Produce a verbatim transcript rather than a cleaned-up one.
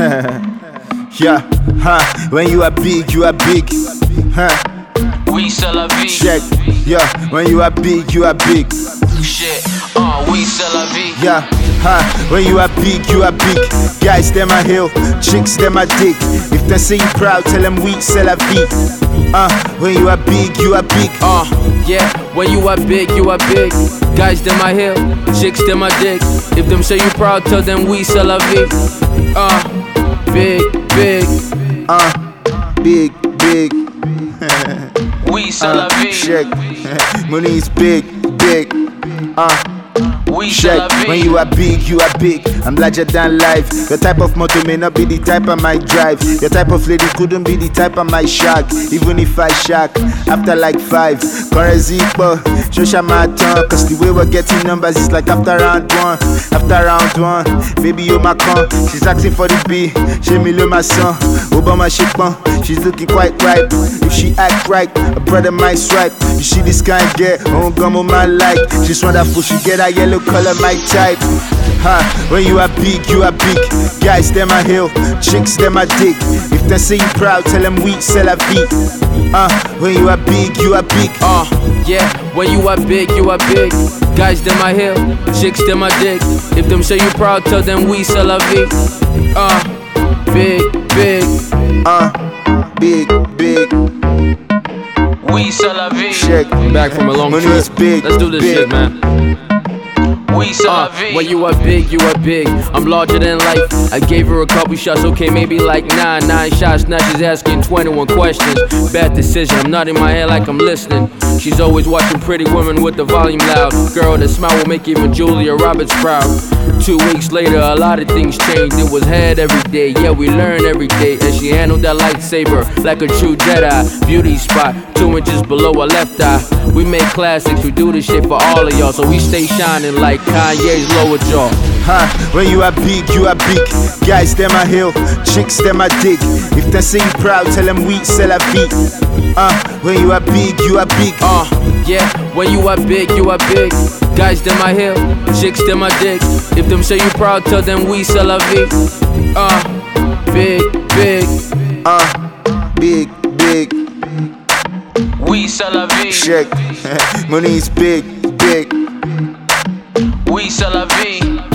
Yeah, huh? When you are big, you are big. Huh? We c'est la vie. Check. Yeah, when you are big, you are big. Shit, uh, we c'est la vie. Yeah, huh? When you are big, you are big. Guys, them a hill, chicks, them a dick. If they say you proud, tell them we c'est la vie. Uh, when you are big, you are big. Uh, yeah, when you are big, you are big. Guys, them a hill, chicks, them a dick. If them say you proud, tell them we c'est la vie. Uh, big, big. Uh, big, big. We c'est uh, la vie. Check. Money is big, big. Uh. We c'est la Check. vie. When you are big, you are big. I'm larger than life. Your type of motor may not be the type I might drive. Your type of lady couldn't be the type I might shock. Even if I shock, after like five. Currency, but show my tongue. Cause the way we're getting numbers is like after round one. After round one, baby, you're my con. She's asking for the B. She me love my son. Obama shit bun. She's looking quite ripe. If she act right, a brother might swipe. You see this kind of girl, oh, gum on my like. She's wonderful, she get a yellow color, my type. Huh? When you are big, you are big. Guys, them a hill, chicks, them a dick. If they say you proud, tell them we c'est la vie. Uh, when you are big, you are big. Uh, yeah, when you are big, you are big. Guys, them a hill, chicks, them a dick. If them say you proud, tell them we c'est la vie. Uh, big, big. Uh, big, big. We c'est la vie. Check. Back from a long Money trip. is big, Let's do this big. shit, man. We c'est la vie. When you are big, you are big. I'm larger than life. I gave her a couple shots, okay, maybe like nine, nine shots. Now she's asking twenty-one questions. Bad decision, I'm nodding my head like I'm listening. She's always watching Pretty Women with the volume loud. Girl, that smile will make even Julia Roberts proud. Two weeks later, a lot of things changed. It was head every day, yeah, we learn every day. And she handled that lightsaber like a true Jedi. Beauty spot, two inches below her left eye. We make classics, we do this shit for all of y'all. So we stay shining like Kanye's lower jaw. Huh? When you are big, you are big. Guys, them a hill, chicks, them a dick. If they say you proud, tell them we c'est la vie. Uh, when you are big, you are big. Uh, yeah, when you are big, you are big. Guys, them a hill, chicks, them a dick. If them say you proud, tell them we c'est la vie. Uh, big, big. Uh, big, big. We c'est la vie. Check. Money is big, big. We c'est la vie.